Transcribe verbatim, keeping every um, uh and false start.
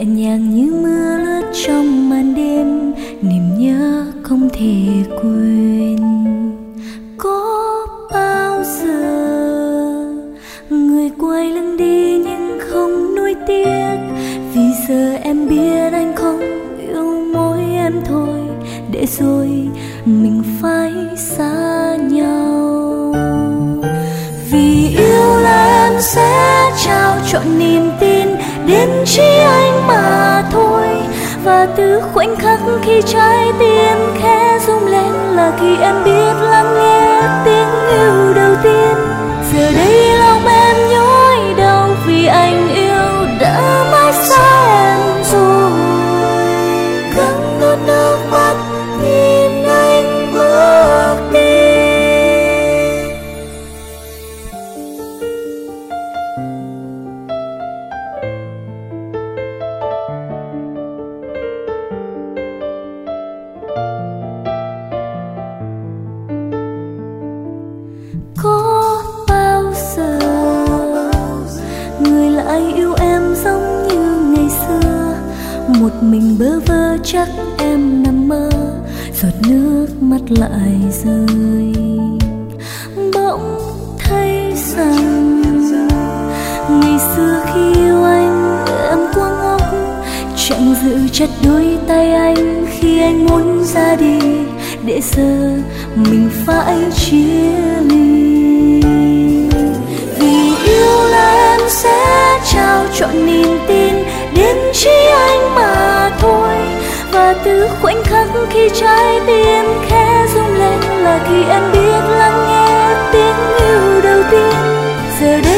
nhẹ nhàng như mưa lướt trong màn đêm, niềm nhớ không thể quên. Có bao giờ người quay lưng đi nhưng không nuối tiếc, vì giờ em biết anh không yêu mỗi em thôi, để rồi mình phải xa nhau. Vì yêu là em sẽ trao trọn niềm tin đến chỉ anh mà thôi, và từ khoảnh khắc khi trái tim khẽ rung lên là khi em biết lắng nghe tiếng yêu đầu tiên. Giờ đây lòng em nhói đau vì anh yêu đã mãi xa em rồi, gắng nuốt nước mắt nhìn anh bước đi. Có bao giờ người lại yêu em giống như ngày xưa, một mình bơ vơ chắc em nằm mơ, giọt nước mắt lại rơi. Bỗng thấy rằng ngày xưa khi yêu anh em quá ngốc, chẳng giữ chặt đôi tay anh khi anh muốn ra đi, để giờ mình phải chia ly. Vì yêu là em sẽ trao trọn niềm tin đến chỉ anh mà thôi, và từ khoảnh khắc khi trái tim khẽ rung lên là khi em biết lắng nghe tiếng yêu đầu tiên. Giờ đây